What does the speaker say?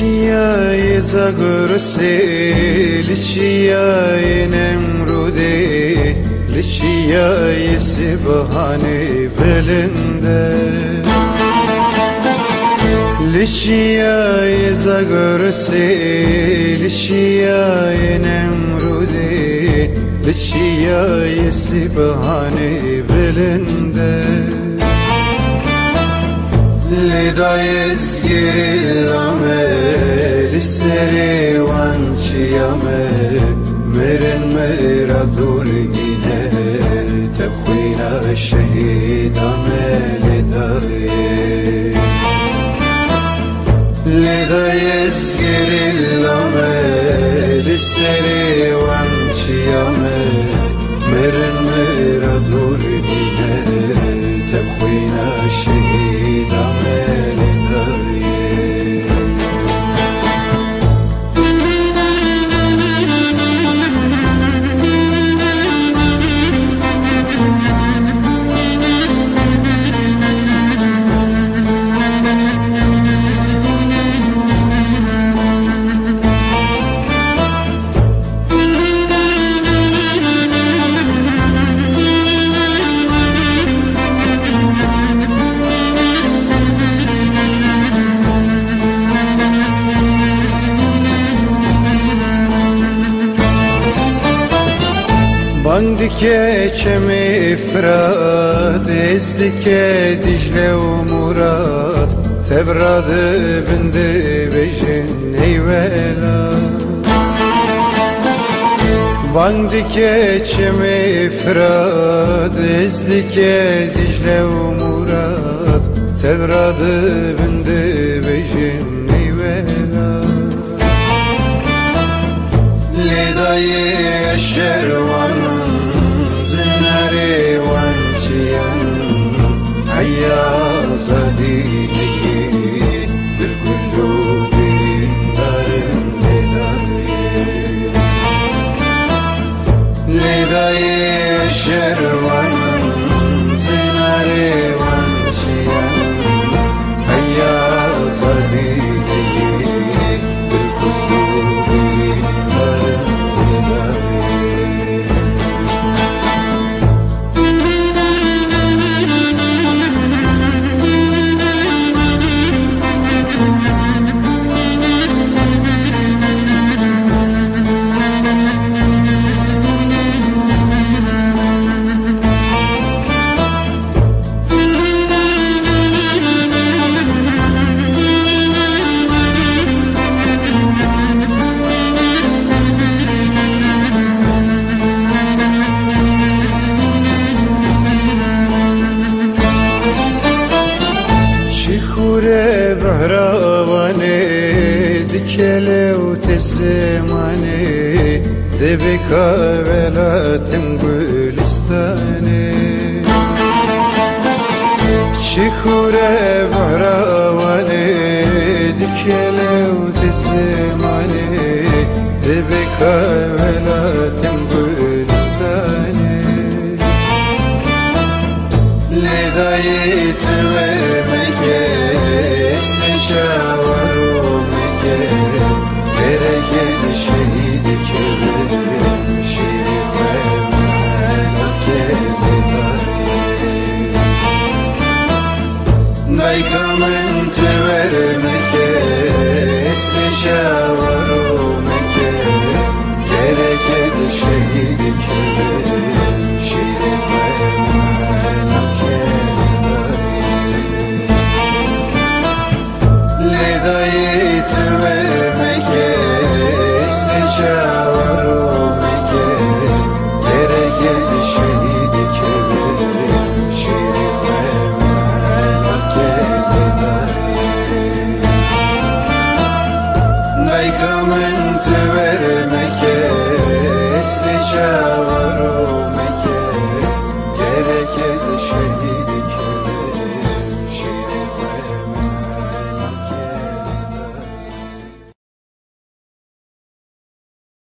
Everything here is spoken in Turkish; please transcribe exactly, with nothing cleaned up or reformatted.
Lichia zagorse, lichia nemrude, lichia sibhane belinde. Lichia zagorse, lichia nemrude, lichia sibhane belinde. Lida yezgirillame, lisseri vanciyame, meren mera durgine, tebkhina şehidame lidaye. Lida yezgirillame, lisseri vanciyame, meren mera durgine, tebkhina şehidame lidaye. Bandike çemi Fırat, ezdike Dicle u Murat, Tevradı bindi bejin eyvela. Bandike çemi Fırat, ezdike Dicle u Murat, Tevradı bindi bejin eyvela. Lidaye şervanın zinari vanciyan, hayya zadiliki bir kullu dindarın lidaye. Lidaye şervanın zinari vanciyan, hayya zadiliki bir kullu dindarın. Behravane dikele u tesemane, debeka velatim gülistane. Şikure behravane dikele u tesemane, debeka velatim gülistane. Lidayet vermeke şavarumeke, gerekez şehidi keberim, şerife melake lidaye. Daykamın tevermeke, esne şavarumeke, gerekez şehidi keberim, şerife melake lidaye. Lidayet vermeke, isteşavarumeke, gerekez şehidi keberim, şerife melake lidaye. Daykamın vermeke, isteşavarumeke,